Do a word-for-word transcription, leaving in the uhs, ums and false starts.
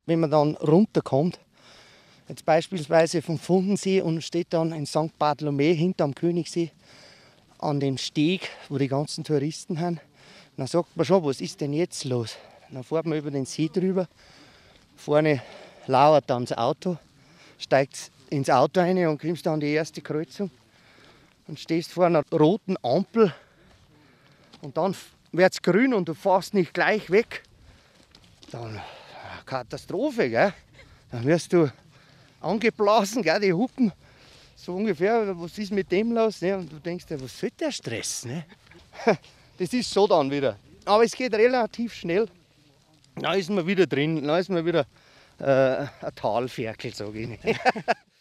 wenn man dann runterkommt, jetzt beispielsweise vom Fundensee und steht dann in Sankt Bartholomew hinterm Königssee an dem Steg, wo die ganzen Touristen sind, dann sagt man schon, was ist denn jetzt los? Dann fährt man über den See drüber, vorne lauert dann das Auto, steigt ins Auto rein und kommst dann an die erste Kreuzung und stehst vor einer roten Ampel und dann wird es grün und du fährst nicht gleich weg. Dann Katastrophe, gell? Dann wirst du angeblasen, gell, die Hupen, so ungefähr, was ist mit dem los? Ne? Und du denkst dir, was soll der Stress? Ne? Das ist so dann wieder. Aber es geht relativ schnell. Dann ist man wieder drin, dann ist man wieder äh, ein Talferkel, sage ich.